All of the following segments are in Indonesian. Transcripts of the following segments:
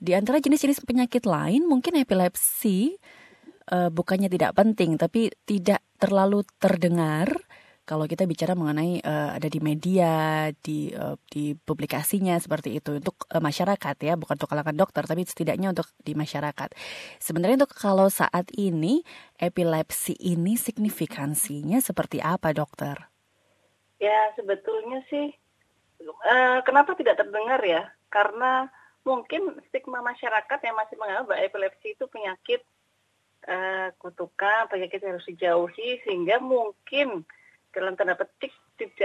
Di antara jenis-jenis penyakit lain, mungkin epilepsi bukannya tidak penting, tapi tidak terlalu terdengar kalau kita bicara mengenai ada di media, di publikasinya seperti itu untuk masyarakat ya, bukan untuk kalangan dokter, tapi setidaknya untuk di masyarakat. Sebenarnya untuk kalau saat ini epilepsi ini signifikansinya seperti apa, dokter? Ya, sebetulnya sih kenapa tidak terdengar ya? Karena mungkin stigma masyarakat yang masih menganggap bahwa epilepsi itu penyakit kutukan, penyakit yang harus dijauhi, sehingga mungkin dalam tanda petik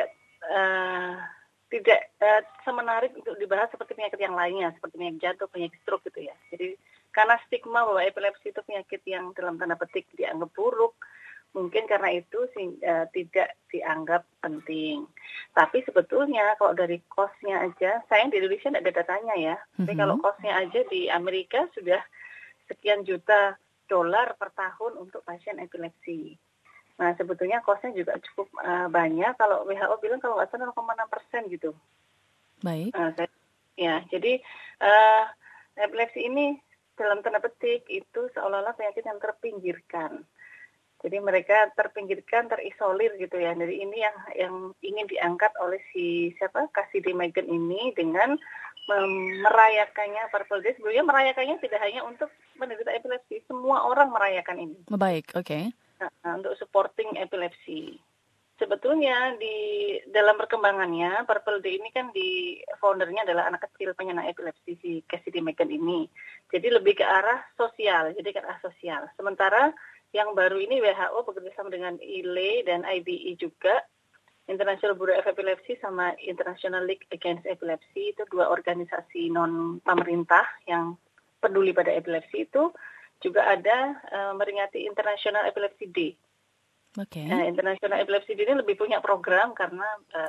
tidak semenarik untuk dibahas seperti penyakit yang lainnya, seperti penyakit jantung, penyakit stroke gitu ya. Jadi karena stigma bahwa epilepsi itu penyakit yang dalam tanda petik dianggap buruk, mungkin karena itu tidak dianggap penting. Tapi sebetulnya kalau dari cost-nya aja, sayang di Indonesia tidak ada datanya ya. Tapi kalau cost-nya aja di Amerika sudah sekian juta dolar per tahun untuk pasien epilepsi. Nah sebetulnya cost-nya juga cukup banyak. Kalau WHO bilang kalau nggak salah 0,6% gitu. Baik. Ya, jadi epilepsi ini dalam tanda petik itu seolah-olah penyakit yang terpinggirkan. Jadi mereka terpinggirkan, terisolir gitu ya. Jadi ini yang ingin diangkat oleh Cassidy Megan ini dengan merayakannya Purple Day. Sebenarnya merayakannya tidak hanya untuk penderita epilepsi, semua orang merayakan ini. Baik, oke. Nah, untuk supporting epilepsi. Sebetulnya di dalam perkembangannya Purple Day ini kan di foundernya adalah anak kecil penyandang epilepsi si Cassidy Megan ini. Jadi lebih ke arah sosial, Sementara yang baru ini WHO bekerjasama dengan ILE dan IBE juga, International Bureau of Epilepsy sama International League Against Epilepsy, itu dua organisasi non-pemerintah yang peduli pada epilepsi itu, juga ada meringati International Epilepsy Day. Okay. International Epilepsy Day ini lebih punya program karena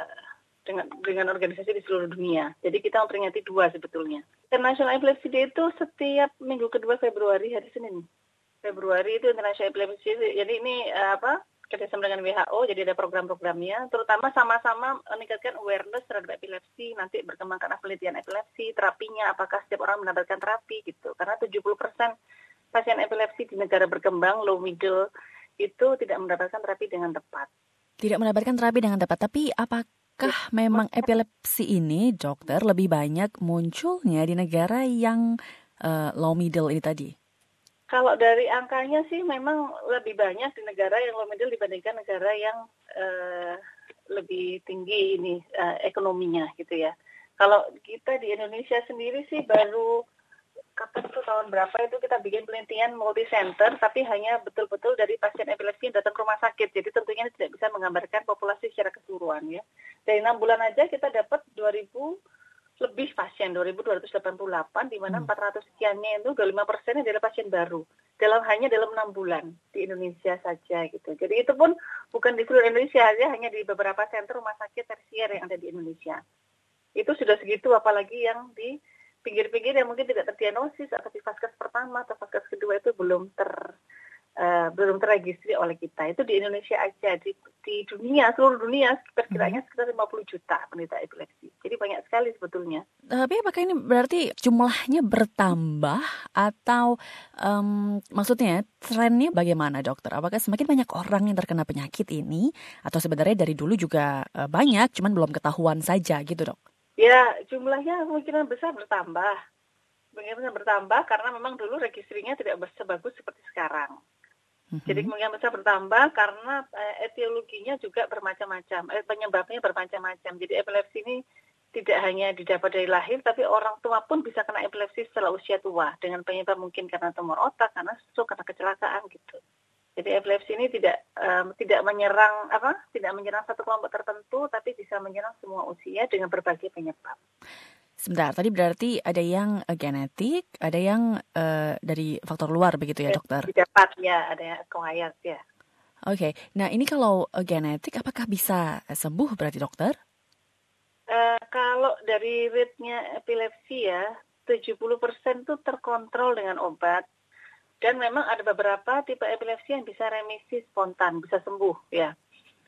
dengan organisasi di seluruh dunia. Jadi kita memperingati dua sebetulnya. International Epilepsy Day itu setiap minggu kedua Februari, hari Senin. Februari itu International Epilepsy. Jadi ini kerjasama dengan WHO, jadi ada program-programnya, terutama sama-sama meningkatkan awareness terhadap epilepsi, nanti berkembangkan penelitian epilepsi, terapinya, apakah setiap orang mendapatkan terapi gitu. Karena 70% pasien epilepsi di negara berkembang, low middle, itu tidak mendapatkan terapi dengan tepat. Tidak mendapatkan terapi dengan tepat, tapi apakah memang epilepsi ini, dokter, lebih banyak munculnya di negara yang low middle ini tadi? Kalau dari angkanya sih memang lebih banyak di negara yang low middle dibandingkan negara yang lebih tinggi ini ekonominya gitu ya. Kalau kita di Indonesia sendiri sih baru tahun berapa itu kita bikin penelitian multi center, tapi hanya betul-betul dari pasien epilepsi yang datang ke rumah sakit. Jadi tentunya tidak bisa menggambarkan populasi secara keseluruhan ya. Dari 6 bulan aja kita dapat 2.000 lebih pasien, 2.288, di mana 400 sekiannya itu 25% adalah pasien baru. Hanya dalam 6 bulan di Indonesia saja gitu. Jadi itu pun bukan di seluruh Indonesia aja, hanya di beberapa sentra rumah sakit tersier yang ada di Indonesia. Itu sudah segitu, apalagi yang di pinggir-pinggir yang mungkin tidak terdiagnosis atau di vaskes pertama atau vaskes kedua itu belum terregistri oleh kita. Itu di Indonesia aja, di dunia, seluruh dunia perkiranya sekitar 50 juta penderita epilepsi. Jadi banyak sekali sebetulnya. Tapi apakah ini berarti jumlahnya bertambah atau maksudnya trennya bagaimana, dokter? Apakah semakin banyak orang yang terkena penyakit ini atau sebenarnya dari dulu juga banyak, cuman belum ketahuan saja gitu, dok? Ya, jumlahnya kemungkinan besar bertambah. Kemungkinan bertambah karena memang dulu registrinya tidak sebagus seperti sekarang. Jadi kemungkinan besar bertambah karena etiologinya juga bermacam-macam, penyebabnya bermacam-macam. Jadi epilepsi ini tidak hanya didapat dari lahir, tapi orang tua pun bisa kena epilepsi setelah usia tua dengan penyebab mungkin karena tumor otak, karena stroke, karena kecelakaan gitu. Jadi epilepsi ini tidak menyerang satu kelompok tertentu, tapi bisa menyerang semua usia dengan berbagai penyebab. Sebentar, tadi berarti ada yang genetik, ada yang dari faktor luar begitu ya, dokter? Didapat ya, ada yang acquired ya. Oke, nah ini kalau genetik apakah bisa sembuh berarti, dokter? Kalau dari rate-nya epilepsi ya, 70% itu terkontrol dengan obat. Dan memang ada beberapa tipe epilepsi yang bisa remisi spontan, bisa sembuh ya.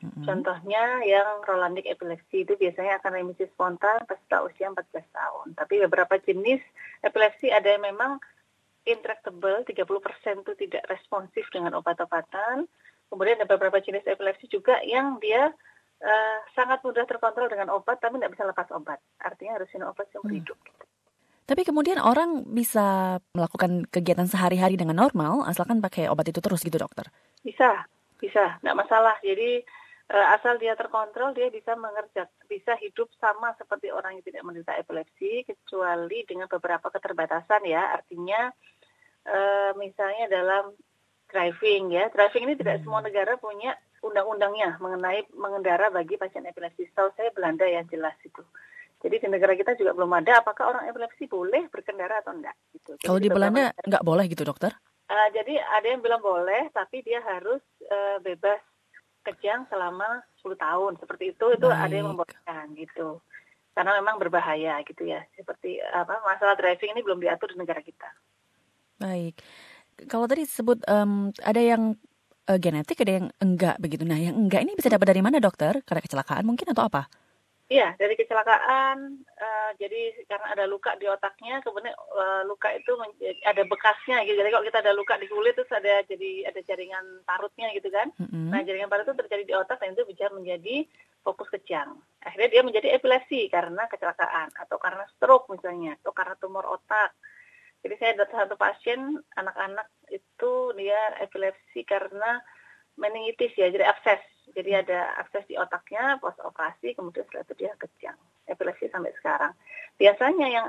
Contohnya yang Rolandic epilepsi itu biasanya akan remisi spontan setelah usia 14 tahun. Tapi beberapa jenis epilepsi ada yang memang intractable, 30% itu tidak responsif dengan obat-obatan. Kemudian ada beberapa jenis epilepsi juga yang dia sangat mudah terkontrol dengan obat tapi tidak bisa lepas obat. Artinya harus minum obat seumur hidup. Tapi kemudian orang bisa melakukan kegiatan sehari-hari dengan normal asalkan pakai obat itu terus gitu dokter? Bisa, nggak masalah. Jadi asal dia terkontrol, dia bisa hidup sama seperti orang yang tidak menderita epilepsi, kecuali dengan beberapa keterbatasan ya. Artinya misalnya dalam driving ya. Driving ini tidak semua negara punya undang-undangnya mengenai mengendara bagi pasien epilepsi. Setahu saya Belanda yang jelas itu. Jadi di negara kita juga belum ada apakah orang epilepsi boleh berkendara atau enggak. Gitu. Kalau di Belanda nggak boleh gitu dokter? Jadi ada yang bilang boleh, tapi dia harus bebas kejang selama 10 tahun. Seperti itu ada yang membolehkan gitu. Karena memang berbahaya gitu ya. Seperti masalah driving ini belum diatur di negara kita. Baik. Kalau tadi sebut ada yang genetik, ada yang enggak begitu. Nah, yang enggak ini bisa dapat dari mana dokter? Karena kecelakaan mungkin atau apa? Iya, dari kecelakaan. Jadi karena ada luka di otaknya, kemudian luka itu ada bekasnya gitu. Jadi kalau kita ada luka di kulit terus ada jaringan parutnya gitu kan. Nah, jaringan parut itu terjadi di otak dan itu bisa menjadi fokus kejang. Akhirnya dia menjadi epilepsi karena kecelakaan atau karena stroke misalnya atau karena tumor otak. Jadi saya ada satu pasien anak-anak itu dia epilepsi karena meningitis ya, jadi abses. Jadi ada abses di otaknya pas operasi, kemudian setelah itu dia kejang. Epilepsi sampai sekarang. Biasanya yang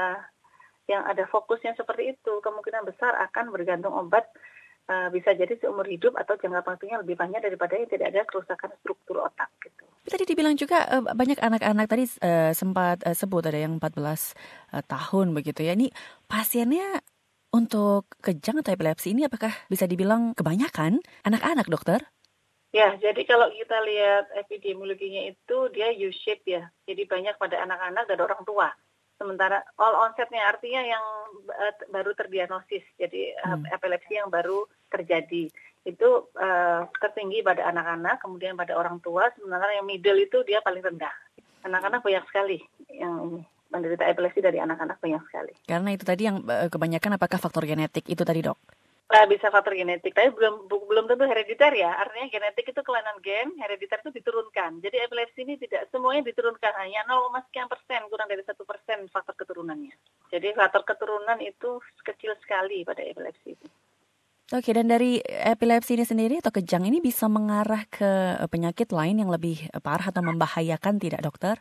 ada fokusnya seperti itu, kemungkinan besar akan bergantung obat, bisa jadi seumur hidup atau jangka waktunya lebih panjang daripada yang tidak ada kerusakan struktur otak gitu. Tadi dibilang juga banyak anak-anak tadi sempat sebut ada yang 14 tahun begitu ya. Ini pasiennya untuk kejang atau epilepsi ini apakah bisa dibilang kebanyakan anak-anak dokter? Ya, jadi kalau kita lihat epidemiologinya itu dia U-shape ya. Jadi banyak pada anak-anak dan orang tua. Sementara all onsetnya artinya yang baru terdiagnosis. Jadi epilepsi yang baru terjadi. Itu tertinggi pada anak-anak, kemudian pada orang tua. Sementara yang middle itu dia paling rendah. Anak-anak banyak sekali yang menderita epilepsi dari anak-anak banyak sekali. Karena itu tadi yang kebanyakan apakah faktor genetik itu tadi dok? Bisa faktor genetik, tapi belum tentu herediter ya. Artinya genetik itu kelainan gen, herediter itu diturunkan. Jadi epilepsi ini tidak semuanya diturunkan, hanya 0,sekian%, kurang dari 1% faktor keturunannya. Jadi faktor keturunan itu kecil sekali pada epilepsi itu. Oke, dan dari epilepsi ini sendiri atau kejang ini bisa mengarah ke penyakit lain yang lebih parah atau membahayakan tidak dokter?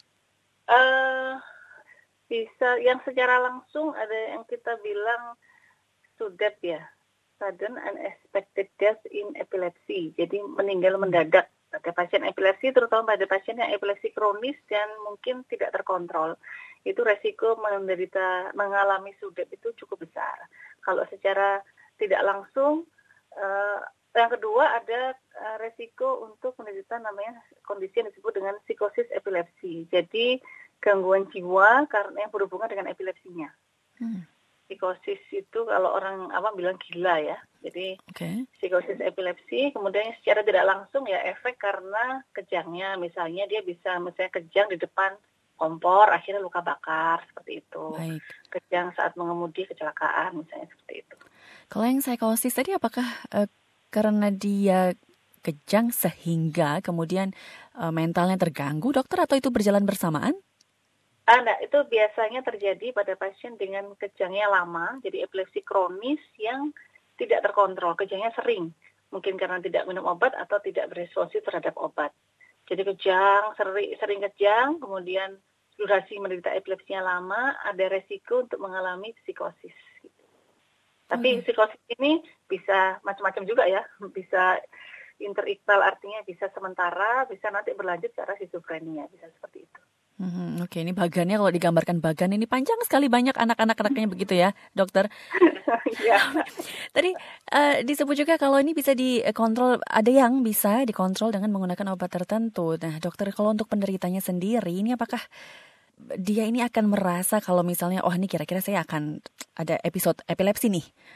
Bisa, yang secara langsung ada yang kita bilang SUDEP ya, sudden unexpected death in epilepsy. Jadi meninggal mendadak pada pasien epilepsi, terutama pada pasien yang epilepsi kronis dan mungkin tidak terkontrol. Itu resiko mengalami SUDEP itu cukup besar. Kalau secara tidak langsung, yang kedua ada resiko untuk menderita namanya kondisi yang disebut dengan psikosis epilepsi. Jadi gangguan jiwa karena yang berhubungan dengan epilepsinya. Psikosis itu kalau orang bilang gila ya. Jadi psikosis epilepsi, kemudian secara tidak langsung ya efek karena kejangnya. Misalnya dia bisa kejang di depan kompor, akhirnya luka bakar seperti itu. Baik. Kejang saat mengemudi kecelakaan misalnya seperti itu. Kalau yang psikosis tadi apakah karena dia kejang sehingga kemudian mentalnya terganggu dokter atau itu berjalan bersamaan? Itu biasanya terjadi pada pasien dengan kejangnya lama, jadi epilepsi kronis yang tidak terkontrol, kejangnya sering. Mungkin karena tidak minum obat atau tidak beresponsif terhadap obat. Jadi kejang, sering kejang, kemudian durasi menderita epilepsinya lama, ada resiko untuk mengalami psikosis. Tapi psikosis ini bisa macam-macam juga ya, bisa interektal artinya bisa sementara, bisa nanti berlanjut ke arah skizofrenia, bisa seperti itu. Oke, ini bagannya kalau digambarkan bagan ini panjang sekali, banyak anak-anak-anaknya begitu ya, dokter. Tadi disebut juga kalau ini bisa dikontrol, ada yang bisa dikontrol dengan menggunakan obat tertentu. Nah, dokter, kalau untuk penderitanya sendiri, ini apakah dia ini akan merasa kalau misalnya, ini kira-kira saya akan ada episode epilepsi nih.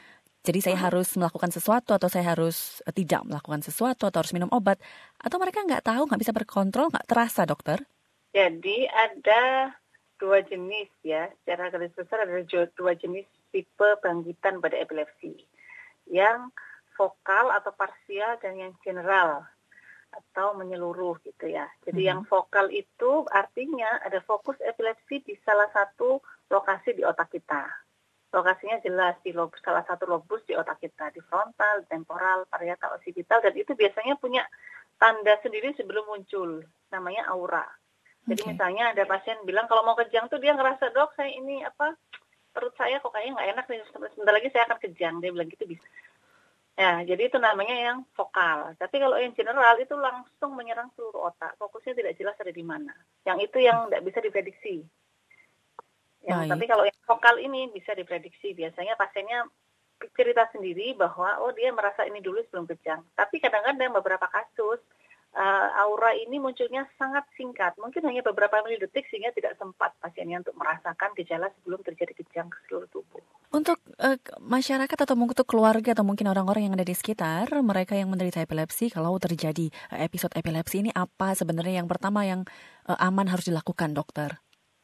Jadi saya harus melakukan sesuatu atau saya harus tidak melakukan sesuatu atau harus minum obat. Atau mereka nggak tahu, nggak bisa berkontrol, nggak terasa dokter? Jadi ada dua jenis ya, secara garis besar ada dua jenis tipe bangkitan pada epilepsi. Yang vokal atau parsial dan yang general atau menyeluruh gitu ya. Jadi yang vokal itu artinya ada fokus epilepsi di salah satu lokasi di otak kita. Lokasinya jelas di salah satu lobus di otak kita, di frontal, temporal, parietal, occipital, dan itu biasanya punya tanda sendiri sebelum muncul, namanya aura. Jadi misalnya ada pasien bilang kalau mau kejang tuh dia ngerasa, dok saya ini perut saya kok kayaknya nggak enak nih, sebentar lagi saya akan kejang, dia bilang gitu bisa. Ya, jadi itu namanya yang vokal. Tapi kalau yang general itu langsung menyerang seluruh otak. Fokusnya tidak jelas ada di mana. Yang itu yang tidak bisa diprediksi. Tapi kalau yang vokal ini bisa diprediksi. Biasanya pasiennya cerita sendiri bahwa dia merasa ini dulu sebelum kejang. Tapi kadang-kadang beberapa kasus aura ini munculnya sangat singkat. Mungkin hanya beberapa milidetik sehingga tidak sempat pasiennya untuk merasakan gejala sebelum terjadi kejang ke seluruh tubuh. Untuk masyarakat atau mungkin untuk keluarga atau mungkin orang-orang yang ada di sekitar mereka yang menderita epilepsi, kalau terjadi episode epilepsi ini apa sebenarnya yang pertama yang aman harus dilakukan, dokter?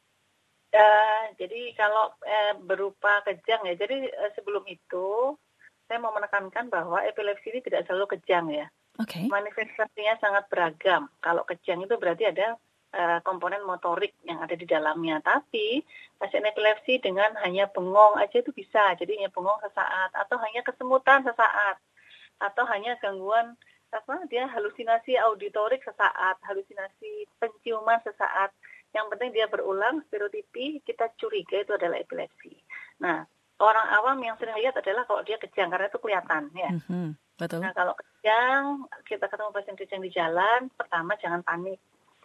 Jadi kalau berupa kejang ya, jadi sebelum itu saya mau menekankan bahwa epilepsi ini tidak selalu kejang ya. Manifestasinya sangat beragam. Kalau kejang itu berarti ada komponen motorik yang ada di dalamnya. Tapi pasien epilepsi dengan hanya bengong aja itu bisa. Jadi hanya bengong sesaat atau hanya kesemutan sesaat atau hanya gangguan dia halusinasi auditorik sesaat, halusinasi penciuman sesaat. Yang penting dia berulang stereotipi, kita curiga itu adalah epilepsi. Nah, orang awam yang sering lihat adalah kalau dia kejang karena itu kelihatan ya. Betul. Nah, kalau kejang, kita ketemu pasien kejang di jalan, pertama jangan panik.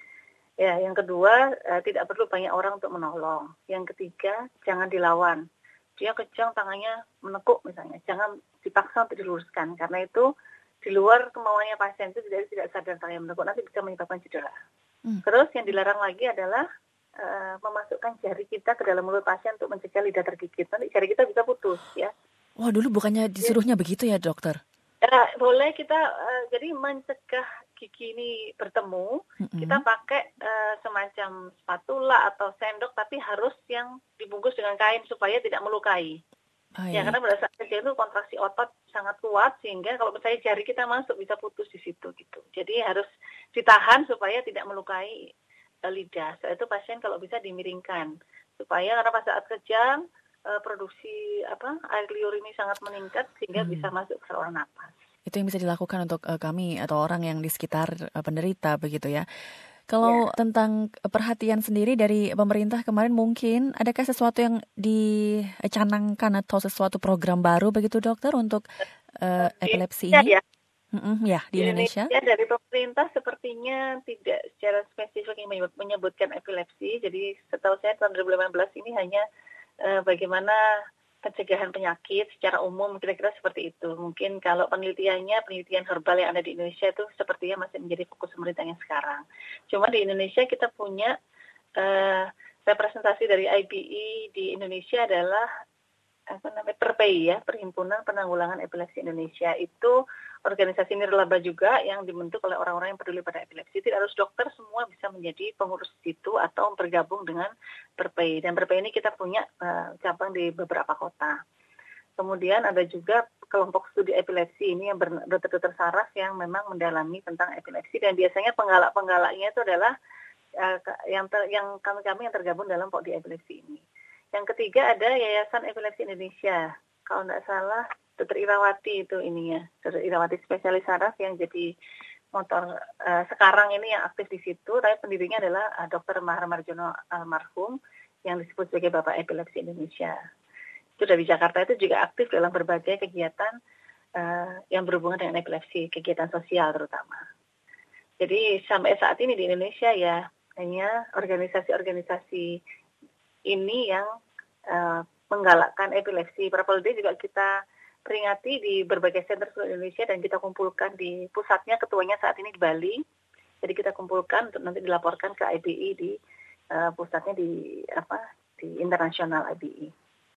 Ya, yang kedua, tidak perlu banyak orang untuk menolong. Yang ketiga, jangan dilawan. Dia kejang tangannya menekuk misalnya, jangan dipaksa untuk diluruskan. Karena itu di luar kemauannya pasien itu tidak sadar tangannya menekuk, nanti bisa menyebabkan cedera. Terus yang dilarang lagi adalah memasukkan jari kita ke dalam mulut pasien untuk mencegah lidah tergigit. Nanti jari kita bisa putus ya. Wah, dulu bukannya disuruhnya begitu ya, dokter? Boleh kita jadi mencegah gigi ini bertemu, kita pakai semacam spatula atau sendok, tapi harus yang dibungkus dengan kain supaya tidak melukai. Ya, karena pada saat kejang itu kontraksi otot sangat kuat sehingga kalau misalnya jari kita masuk bisa putus di situ gitu. Jadi harus ditahan supaya tidak melukai lidah. Setelah itu pasien kalau bisa dimiringkan supaya karena pada saat kejang produksi air liur ini sangat meningkat sehingga bisa masuk ke saluran napas. Itu yang bisa dilakukan untuk kami atau orang yang di sekitar penderita begitu ya. Kalau tentang perhatian sendiri dari pemerintah kemarin mungkin adakah sesuatu yang dicanangkan atau sesuatu program baru begitu dokter untuk epilepsi ini? Ya, di Indonesia. Dari pemerintah sepertinya tidak secara spesifik menyebutkan epilepsi. Jadi setahu saya tahun 2018 ini hanya bagaimana pencegahan penyakit secara umum kira-kira seperti itu. Mungkin kalau penelitian herbal yang ada di Indonesia itu sepertinya masih menjadi fokus pemerintahnya sekarang. Cuma di Indonesia kita punya representasi dari IBI di Indonesia adalah PERPEI ya, Perhimpunan Penanggulangan Epilepsi Indonesia. Itu organisasi nirlaba juga yang dibentuk oleh orang-orang yang peduli pada epilepsi. Tidak harus dokter, semua bisa menjadi pengurus situ atau bergabung dengan PERPEI. Dan PERPEI ini kita punya cabang di beberapa kota. Kemudian ada juga kelompok studi epilepsi ini yang dokter-dokter saraf yang memang mendalami tentang epilepsi. Dan biasanya penggalak-penggalaknya itu adalah yang kami yang tergabung dalam PODI epilepsi ini. Yang ketiga ada Yayasan Epilepsi Indonesia. Kalau tidak salah, Dr. Irawati itu ininya. Dr. Irawati spesialis saraf yang jadi motor sekarang ini yang aktif di situ. Tapi pendirinya adalah Dr. Mahar Marjono almarhum yang disebut sebagai Bapak Epilepsi Indonesia. Itu dari Jakarta itu juga aktif dalam berbagai kegiatan yang berhubungan dengan epilepsi, kegiatan sosial terutama. Jadi sampai saat ini di Indonesia ya hanya organisasi-organisasi ini yang menggalakkan epilepsi. Prapolda juga kita peringati di berbagai center seluruh Indonesia dan kita kumpulkan di pusatnya, ketuanya saat ini di Bali. Jadi kita kumpulkan untuk nanti dilaporkan ke IBI di pusatnya di internasional IBI.